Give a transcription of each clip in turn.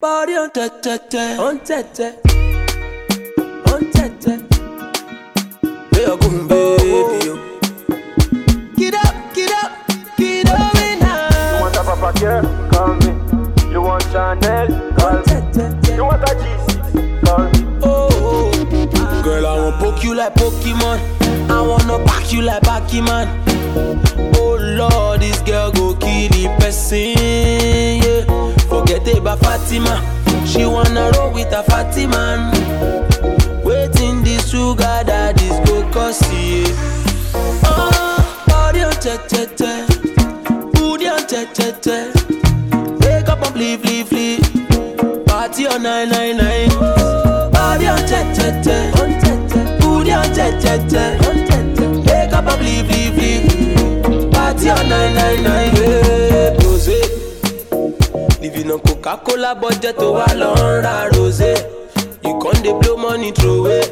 Body on tete, on tete, on tete. Hey, I'm going baby, yo. Get up, now. You want a proper girl? Call me. You want Chanel? Call me. You want a G6? Call me. Oh. Girl, I wanna poke you like Pokemon. I wanna back you like Pac-Man. Oh Lord, this girl go kill the person, yeah. Forget about Fatima. She wanna roll with a fatty man. Waiting this sugar daddy's go cause yeah. Oh, body on tete, booty on tete. Wake up and flee. Party on 999. Body on tete, booty on tete. Wake up and flee. Party on 999. Yeah, rosé. Living on Coca-Cola budget to a long rosé. You can't dey blow money throw away.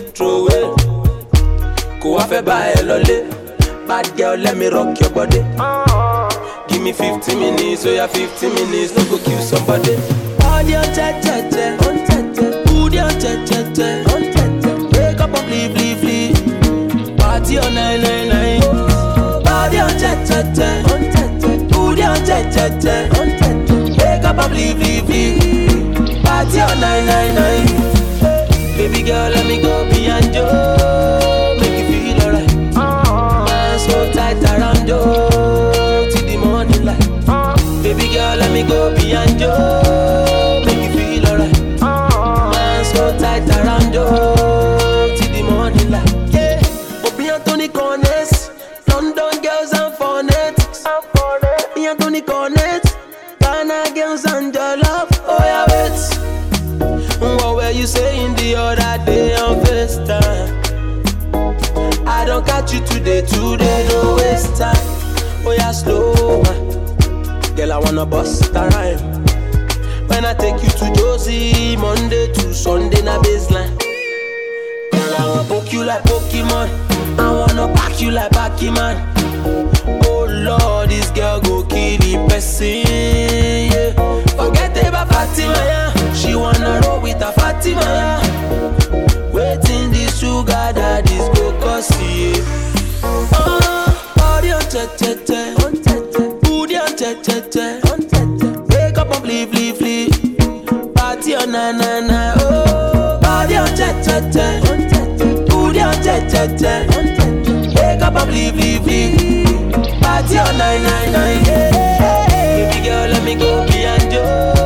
Go off a buy a lolly. Bad girl, let me rock your body. Give me 50 minutes, so yeah 50 minutes, don't go kill somebody. Body on tete, booty on tete. Wake up and flee. Party on 999. Body on tete, booty on tete. Wake up and flee. Party on 999. Baby girl, let me go beyond you. Make you feel alright. Man so tight around you till the morning light. Baby girl, let me go beyond you. Make you feel alright. Man so tight around you till the morning light. Yeah, Obi Anthony Cornets, London girls and phonetics. Me Anthony Cornets, Ghana girls and your love. Oh yeah, wait. What were you saying the other day on FaceTime? I don't catch you today, no waste time. Oh yeah, slow man. Girl, I wanna bust a rhyme. When I take you to Josie, Monday to Sunday, na baseline. Girl, I wanna poke you like Pokemon. I wanna pack you like Pac-Man. Oh Lord, this girl go kill the person, yeah. Forget about Fatima, yeah. She wanna roll with a Fatima, yeah. Waiting this sugar daddy's go cause yeah. Body on tete, booty on tete. Wake up and flee. Party on 999. Oh, body on tete, booty on tete. Wake up and flee. Party on 999. Baby girl, let me go beyond you.